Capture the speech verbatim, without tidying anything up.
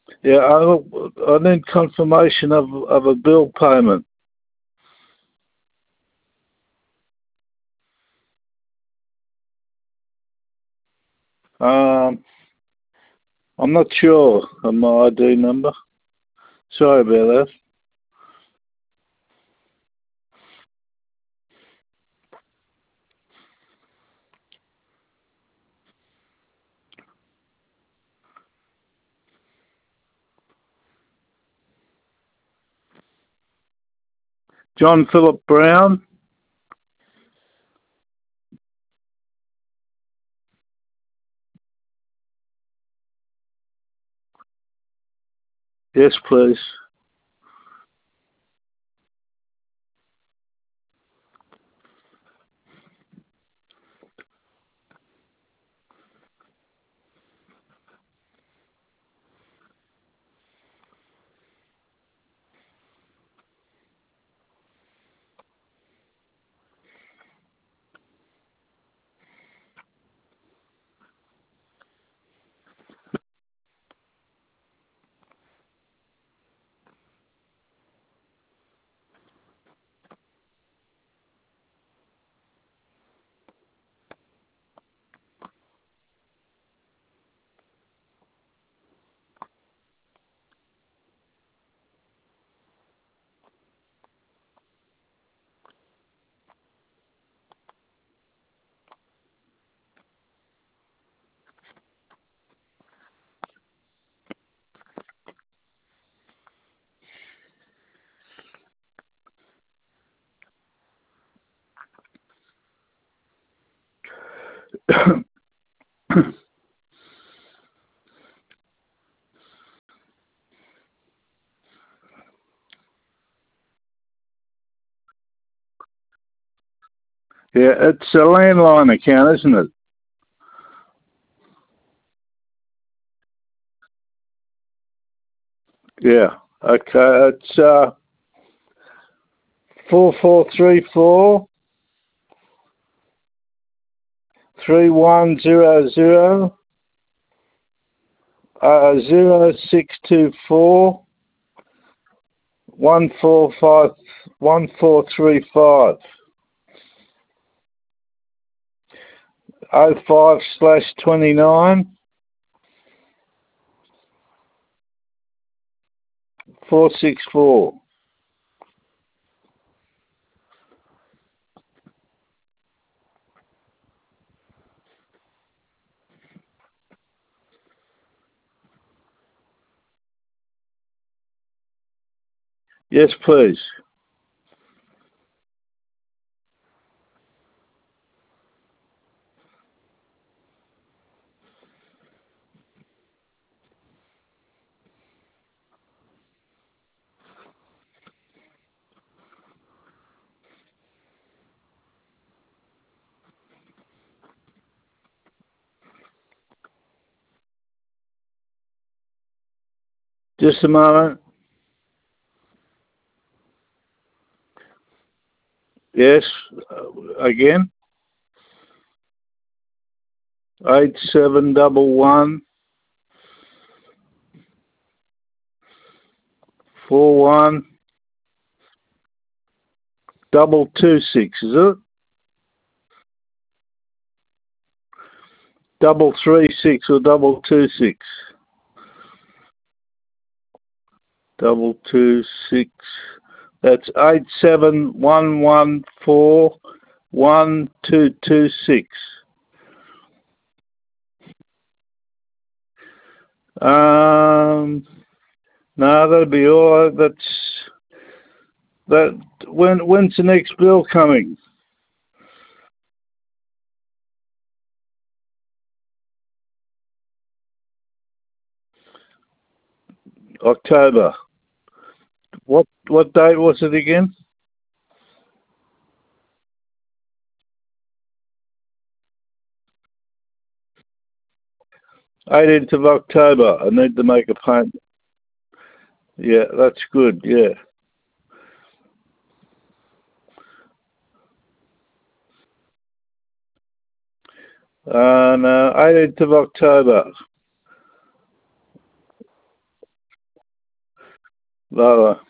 Yeah, I, I need confirmation of, of a bill payment. Um, I'm not sure of my I D number. Sorry about that. John Philip Brown. Yes, please. Yeah, it's a landline account, isn't it? Yeah. Okay, it's uh, four four three four three one zero zero uh, zero six two four one four five one four three five oh five slash twenty nine four six four. Yes, please. Just a moment. Yes, uh, again. Eight seven double one four one double two six. Is it double three six or double two six? Double two six. That's eight seven one one four one two two six. Um, no, that'll be all right. That's that. When when's the next bill coming? October. What what date was it again? eighteenth of October. I need to make a payment. Yeah, that's good. Yeah. Uh, no, eighteenth of October. Bye bye.